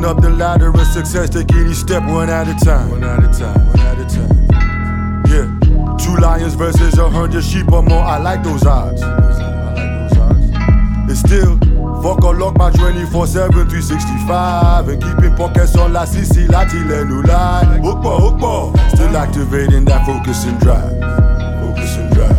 Climbing up the ladder of success, taking each step one at a time. One at a time, one at a time. Yeah, 2 lions versus 100 sheep or more. I like those odds. It's still fuck or lock my 24/7, 365, and keeping pockets on la CC, la Tilenulai. Hook ball, still activating that focus and drive. Focus and drive.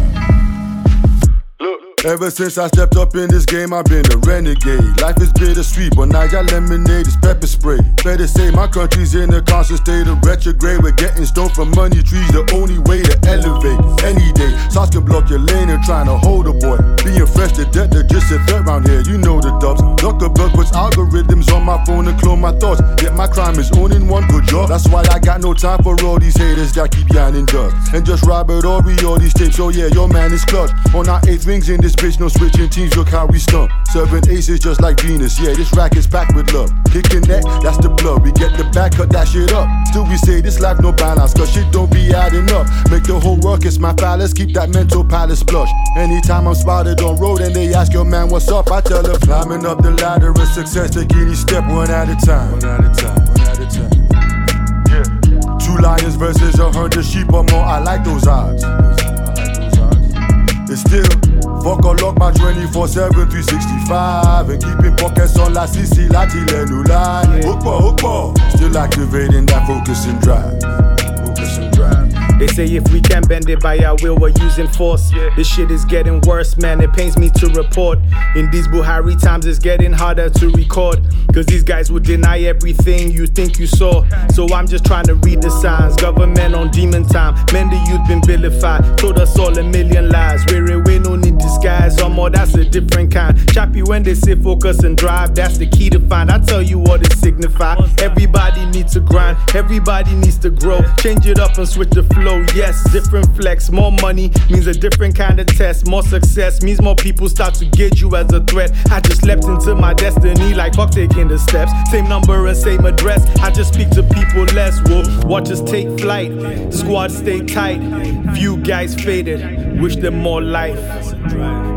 Ever since I stepped up in this game, I've been a renegade. Life is bittersweet, but Niger lemonade is pepper spray. Better say my country's in a constant state of retrograde. We're getting stoned from money trees, the only way to elevate. Any day, shots can block your lane and trying to hold a boy. Being fresh to death, they're just a threat round here, you know the dubs. Zuckerberg puts algorithms on my phone to clone my thoughts. Yet my crime is owning one good job. That's why I got no time for all these haters that keep yanning dubs. And just Robert Ory, all these tapes, oh yeah, your man is clutch. On our 8th rings in this bitch, no switching teams, look how we stump. Serving aces just like Venus, yeah, this rack is packed with love. Kicking that, that's the blood, we get the back, cut that shit up. Still we say this life no balance, cause shit don't be adding up. Make the whole work, it's my phallus, keep that mental palace flush. Anytime I'm spotted on road and they ask your man what's up, I tell them climbing up the ladder of success, taking each step one at a time. One at a time, one at a time. Yeah, 2 lions versus 100 sheep or more, I like those odds. It's still fuck or lock my 24/7, 365, and keeping pockets on la CC, la Tilenulai. Hook ball, still activating that focus and drive. Focus and drive. They say if we can bend it by our will, we're using force. This shit is getting worse, man, it pains me to report. In these Buhari times, it's getting harder to record. Cause these guys will deny everything you think you saw. So I'm just trying to read the signs. Government on demon time, men the youth been vilified. Told us all a million lies. We're away, no need disguise. Or more, that's a different kind. Chappy when they say focus and drive, that's the key to find. I tell you what it signifies. Everybody needs to grind, everybody needs to grow. Change it up and switch the flow. Yes, different flex. More money means a different kind of test. More success means more people start to gauge you as a threat. I just leapt into my destiny like fuck taking the steps. Same number and same address. I just speak to people less. Whoa, watch us take flight. Squad stay tight. Few guys faded. Wish them more life.